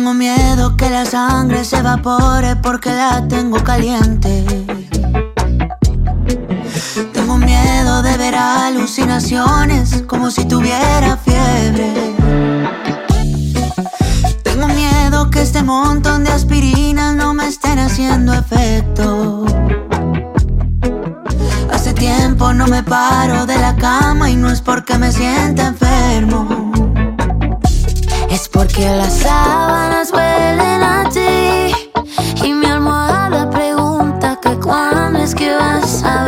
Tengo miedo que la sangre se evapore porque la tengo caliente. Tengo miedo de ver alucinaciones como si tuviera fiebre. Tengo miedo que este montón de aspirinas no me estén haciendo efecto. Hace tiempo no me paro de la cama y no es porque me sienta enfermo. Es porque las sábanas huelen a ti y mi almohada pregunta que cuándo es que vas a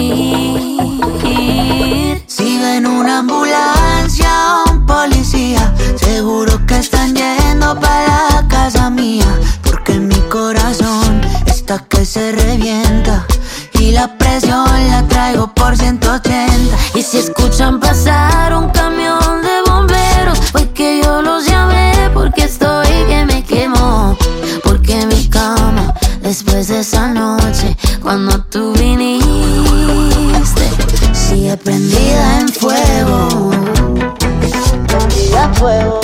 venir. Si ven una ambulancia o un policía, seguro que están yendo para la casa mía, porque mi corazón está que se revienta y la presión la traigo por 180. Y si escuchan pasar un camión de bomberos, fue que yo los llamé porque estoy que me quemo. Porque mi cama, después de esa noche, cuando tú viniste, sigue prendida en fuego. Prendida en fuego.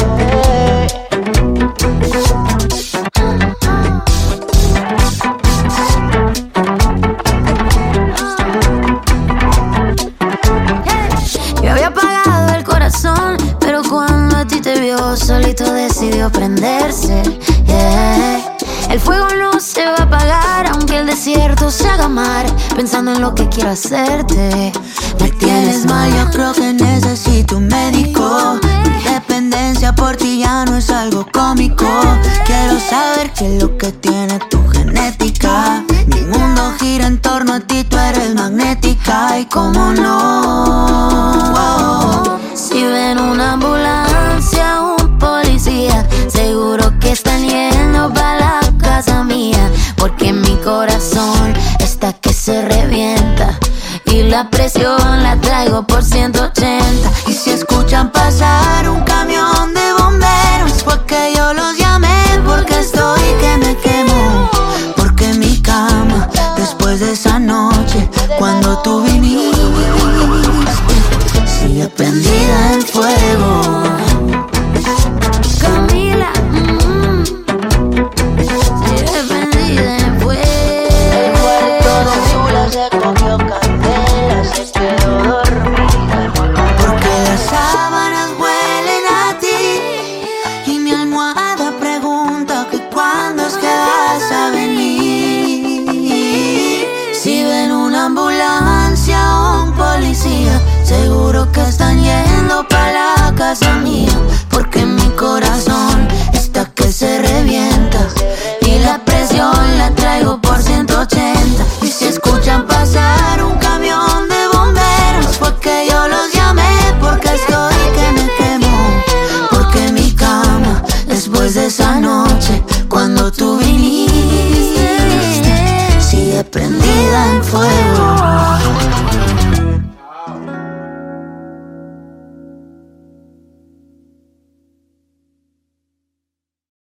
Pero cuando a ti te vio, solito decidió prenderse, yeah. El fuego no se va a apagar aunque el desierto se haga mar, pensando en lo que quiero hacerte. Me tienes mal, yo creo que necesito un médico. Mi dependencia por ti ya no es algo cómico. Quiero saber qué es lo que tiene tu genética. Mi mundo gira en torno a ti, tú eres magnética. Y cómo no, wow. Si ven una ambulancia o un policía, seguro que están yendo para la casa mía, porque mi corazón está que se revienta y la presión la traigo por 180. Y si escuchan pasar un camión de bomberos, fue que yo los llamé porque estoy que me quemo. Porque mi cama, después de esa noche, cuando tú viniste, sigue prendida en fuego. Camila, sigue prendida en fuego. El cuarto de Zula se comió candela, se quedó dormida. Porque las sábanas huelen a ti y mi almohada pregunta que cuándo es que vas a venir. Si ven una ambulancia o un policía, seguro que están yendo para la casa mía, porque mi corazón está que se revienta y la presión la traigo por 180. Y si escuchan pasar un camión de bomberos, fue que yo los llamé porque estoy que me quemo. Porque mi cama, después de esa noche, cuando tú viniste, sigue prendida en fuego.